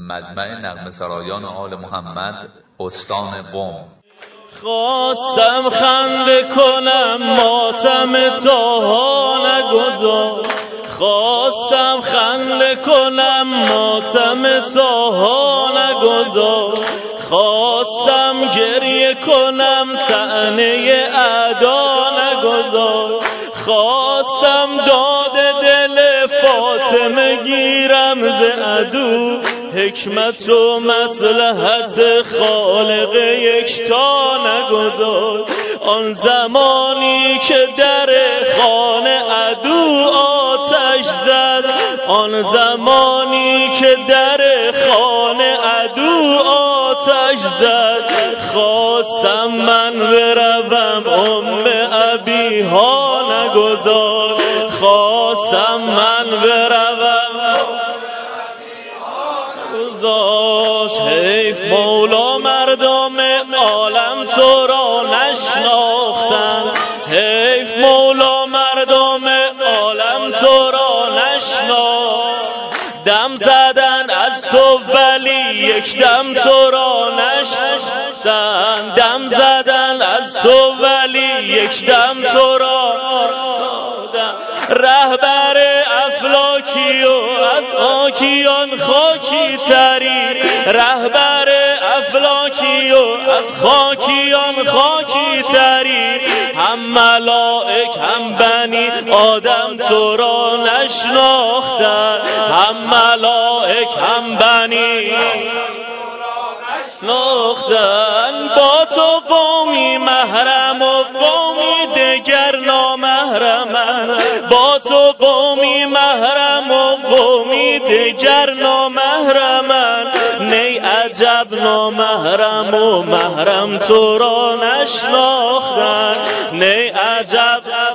مجمع نغمه سرایان آل محمد استان قم. خواستم خنده کنم ماتم طاها نگذار، خواستم خنده کنم ماتم طاها نگذار، خواستم گریه کنم طعنه اعدا نگذار، خواستم داد دل فاطمه گیرم ز عدو، حکمت و مصلحت خالق یکتا نگذار. آن زمانی که در خانه عدو آتش زد، آن زمانی که در خانه عدو آتش زد، خواستم من بروم ابیها نگذار، خواستم من بروم گذاش. حیف مولا مردم عالم تو را نشناختن، حیف مولا مردم عالم تو را نشناختن، دم زدن از تو ولی یک دم تو را نشناختن، دم زدن از تو ولی یک دم تو را رهبر افلاکی و از خاکیان خاکی تری، رهبر افلاکی و از خاکیان خاکی تری، هم ملائک هم بنی آدم تو را نشناختن، هم ملائک هم بنی ناختن. با تو قومی محرم و قومی دگر نامحرمن، با تو قومی محرم و قومی دگر نامحرمن، نی عجب نامحرم و محرم تو را نشناختن، نی عجب